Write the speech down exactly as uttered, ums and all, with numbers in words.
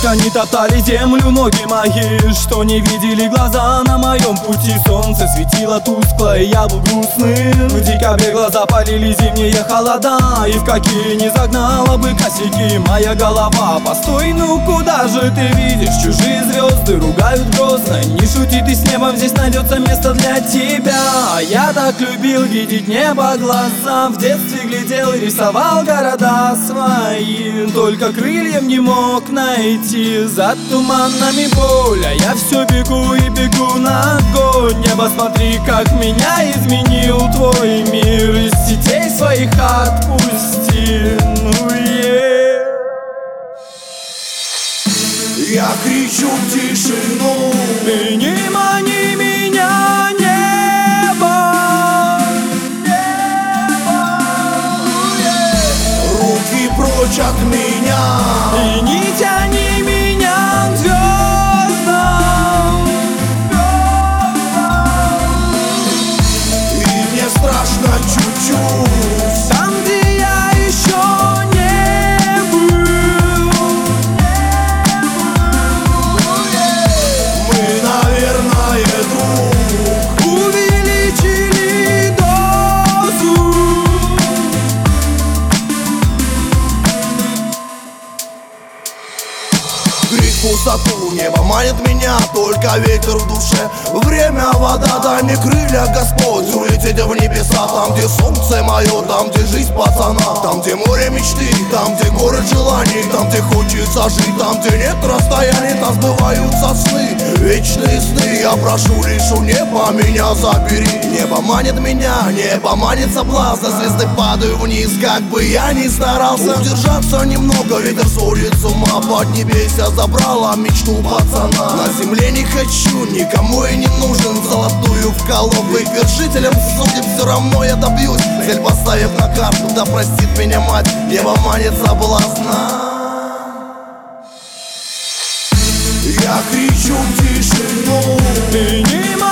Сколько не топтали землю ноги мои, что не видели глаза на моем пути. Солнце светило тускло, и я был грустным. В декабре глаза полили зимние холода, и в какие не загнала бы косяки моя голова. Постой, ну куда же ты видишь? Чужие звезды ругают грозно. Не шути ты с небом, здесь найдется место для тебя. А я так любил видеть небо глазам. В детстве глядел и рисовал города свои, только крыльям не мог найти. За туманами боль, а я все бегу и бегу на огонь. Небо, смотри, как меня изменил твой мир. Из сетей своих отпусти, ну е. Я кричу в тишину, ты не мани меня, небо, небо, руки прочь от меня, и не тяни меня к звездам, и мне страшно чуть-чуть, там, где я еще не был. мы, наверное, друг. Увеличили дозу. Крик в пустоту, небо манит меня, только ветер в душе. Время, вода, дай мне крылья, Господь, улететь в небеса. Там, где солнце мое, там, где жизнь пацана, там, где море мечты, там, где город желаний, там, где хочется жить, там, где нет расстояний, там сбываются сны, вечные сны. Я прошу лишь у неба, меня забери. Небо манит меня, небо манит соблазн. Звезды падаю вниз, как бы я ни старался. Удержаться немного, ветер сводит с ума. Поднебесье забрала мечту пацана. На земле не хочу, никому и не нужен. Золотую вколов быть вершителем судеб, все равно я добьюсь. Цель поставив на карту, да простит меня мать. Небо манит соблазна. Я кричу в тишину, ты не